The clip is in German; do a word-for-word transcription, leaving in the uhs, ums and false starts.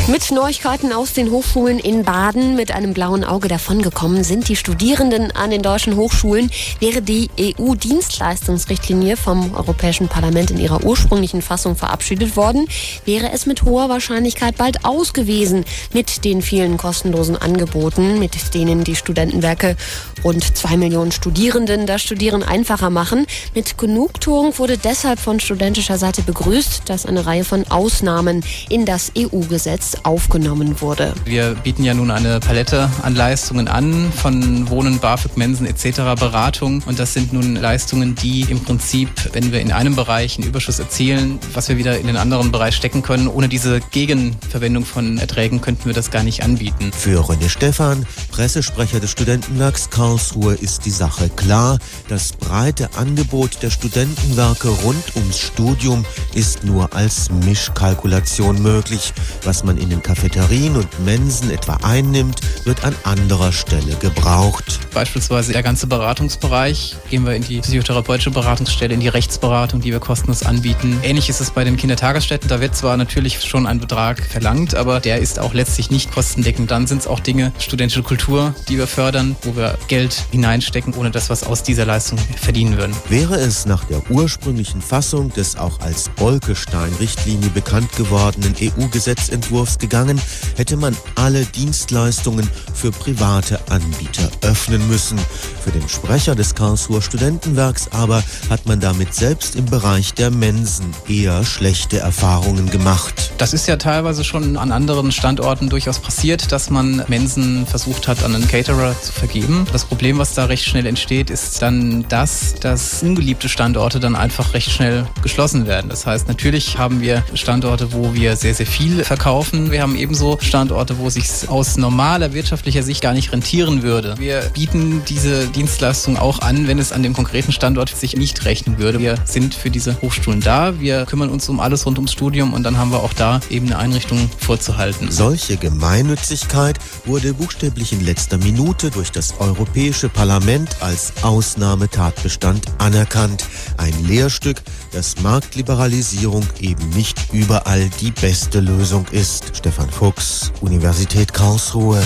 Mit Neuigkeiten aus den Hochschulen in Baden mit einem blauen Auge davongekommen sind die Studierenden an den deutschen Hochschulen. Wäre die E U-Dienstleistungsrichtlinie vom Europäischen Parlament in ihrer ursprünglichen Fassung verabschiedet worden, wäre es mit hoher Wahrscheinlichkeit bald aus gewesen mit den vielen kostenlosen Angeboten, mit denen die Studentenwerke rund zwei Millionen Studierenden das Studieren einfacher machen. Mit Genugtuung wurde deshalb von studentischer Seite begrüßt, dass eine Reihe von Ausnahmen in das E U-Gesetz aufgenommen wurde. Wir bieten ja nun eine Palette an Leistungen an, von Wohnen, BAföG, Mensen et cetera, Beratung. Und das sind nun Leistungen, die im Prinzip, wenn wir in einem Bereich einen Überschuss erzielen, was wir wieder in den anderen Bereich stecken können, ohne diese Gegenverwendung von Erträgen könnten wir das gar nicht anbieten. Für René Stephan, Pressesprecher des Studentenwerks Karlsruhe, ist die Sache klar. Das breite Angebot der Studentenwerke rund ums Studium ist nur als Mischkalkulation möglich. Was man in den Cafeterien und Mensen etwa einnimmt, wird an anderer Stelle gebraucht. Beispielsweise der ganze Beratungsbereich. Gehen wir in die psychotherapeutische Beratungsstelle, in die Rechtsberatung, die wir kostenlos anbieten. Ähnlich ist es bei den Kindertagesstätten. Da wird zwar natürlich schon ein Betrag verlangt, aber der ist auch letztlich nicht kostendeckend. Dann sind es auch Dinge, studentische Kultur, die wir fördern, wo wir Geld hineinstecken, ohne dass wir es aus dieser Leistung verdienen würden. Wäre es nach der ursprünglichen Fassung des auch als Bolkestein-Richtlinie bekannt gewordenen E U-Gesetzentwurfs gegangen, hätte man alle Dienstleistungen für private Anbieter öffnen müssen. Für den Sprecher des Karlsruher Studentenwerks aber hat man damit selbst im Bereich der Mensen eher schlechte Erfahrungen gemacht. Das ist ja teilweise schon an anderen Standorten durchaus passiert, dass man Mensen versucht hat, an einen Caterer zu vergeben. Das Problem, was da recht schnell entsteht, ist dann das, dass ungeliebte Standorte dann einfach recht schnell geschlossen werden. Das heißt, natürlich haben wir Standorte, wo wir sehr, sehr viel verkaufen. Wir haben ebenso Standorte, wo es sich aus normaler wirtschaftlicher Sicht gar nicht rentieren würde. Wir bieten diese Dienstleistung auch an, wenn es an dem konkreten Standort sich nicht rechnen würde. Wir sind für diese Hochschulen da. Wir kümmern uns um alles rund ums Studium und dann haben wir auch da eben eine Einrichtung vorzuhalten. Solche Gemeinnützigkeit wurde buchstäblich in letzter Minute durch das Europäische Parlament als Ausnahmetatbestand anerkannt. Ein Lehrstück, dass Marktliberalisierung eben nicht überall die beste Lösung ist. Stefan Fuchs, Universität Karlsruhe.